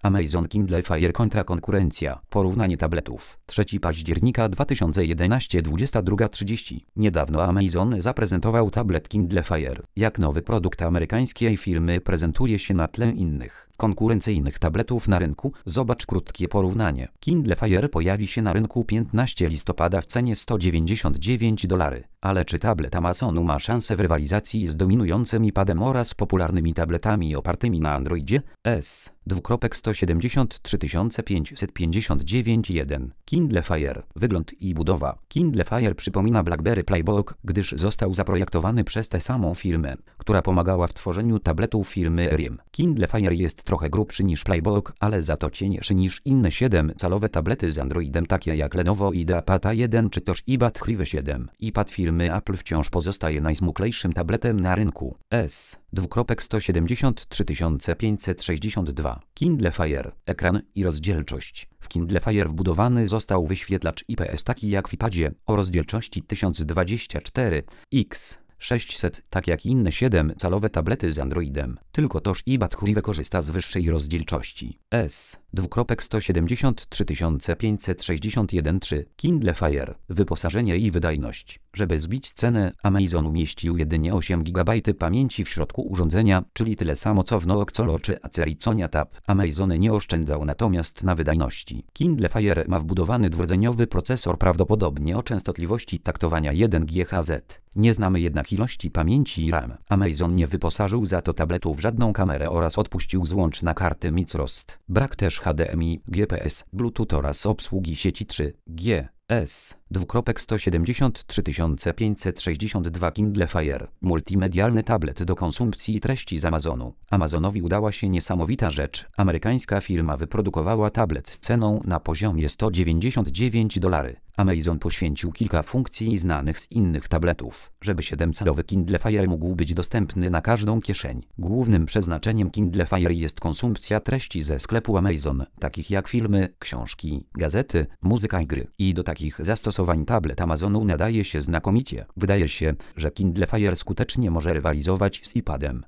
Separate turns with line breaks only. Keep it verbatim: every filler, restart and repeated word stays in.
Amazon Kindle Fire kontra konkurencja. Porównanie tabletów. trzeciego października dwa tysiące jedenastego, dwudziesta druga trzydzieści. Niedawno Amazon zaprezentował tablet Kindle Fire. Jak nowy produkt amerykańskiej firmy prezentuje się na tle innych, konkurencyjnych tabletów na rynku? Zobacz krótkie porównanie. Kindle Fire pojawi się na rynku piętnastego listopada w cenie sto dziewięćdziesiąt dziewięć dolarów. Ale czy tablet Amazonu ma szansę w rywalizacji z dominującym iPadem oraz popularnymi tabletami opartymi na Androidzie? S. sto siedemdziesiąt trzy tysiące pięćset pięćdziesiąt dziewięć jeden. Kindle Fire. Wygląd i budowa. Kindle Fire przypomina BlackBerry Playbook, gdyż został zaprojektowany przez tę samą firmę, która pomagała w tworzeniu tabletów firmy R I M. Kindle Fire jest trochę grubszy niż Playbook, ale za to cieńszy niż inne siedemcalowe tablety z Androidem takie jak Lenovo IdeaPad A jeden czy też iPad Hive siedem. iPad firmy Apple wciąż pozostaje najsmuklejszym tabletem na rynku. S. sto siedemdziesiąt trzy tysiące pięćset sześćdziesiąt dwa. Kindle Fire. Ekran i rozdzielczość. W Kindle Fire wbudowany został wyświetlacz I P S taki jak w iPadzie o rozdzielczości tysiąc dwadzieścia cztery na sześćset, tak jak inne siedemcalowe tablety z Androidem. Tylko toż iPad Hive korzysta z wyższej rozdzielczości. S. sto siedemdziesiąt trzy tysiące pięćset sześćdziesiąt jeden trzy. Kindle Fire. Wyposażenie i wydajność. Żeby zbić cenę, Amazon umieścił jedynie osiem gigabajtów pamięci w środku urządzenia, czyli tyle samo co w Nocxolo czy Acer i Sonia Tab. Amazon nie oszczędzał natomiast na wydajności. Kindle Fire ma wbudowany dwurdzeniowy procesor prawdopodobnie o częstotliwości taktowania jeden gigahertz. Nie znamy jednak ilości pamięci RAM. Amazon nie wyposażył za to tabletu w żadną kamerę oraz odpuścił złącz na karty Microsoft. Brak też H D M I, G P S, Bluetooth oraz obsługi sieci trzy G. S. sto siedemdziesiąt trzy tysiące pięćset sześćdziesiąt dwa. Kindle Fire. Multimedialny tablet do konsumpcji treści z Amazonu. Amazonowi udała się niesamowita rzecz. Amerykańska firma wyprodukowała tablet z ceną na poziomie sto dziewięćdziesiąt dziewięć dolarów. Amazon poświęcił kilka funkcji znanych z innych tabletów, żeby siedemcalowy Kindle Fire mógł być dostępny na każdą kieszeń. Głównym przeznaczeniem Kindle Fire jest konsumpcja treści ze sklepu Amazon, takich jak filmy, książki, gazety, muzyka i gry. I do takich zastosowań tablet Amazonu nadaje się znakomicie. Wydaje się, że Kindle Fire skutecznie może rywalizować z iPadem.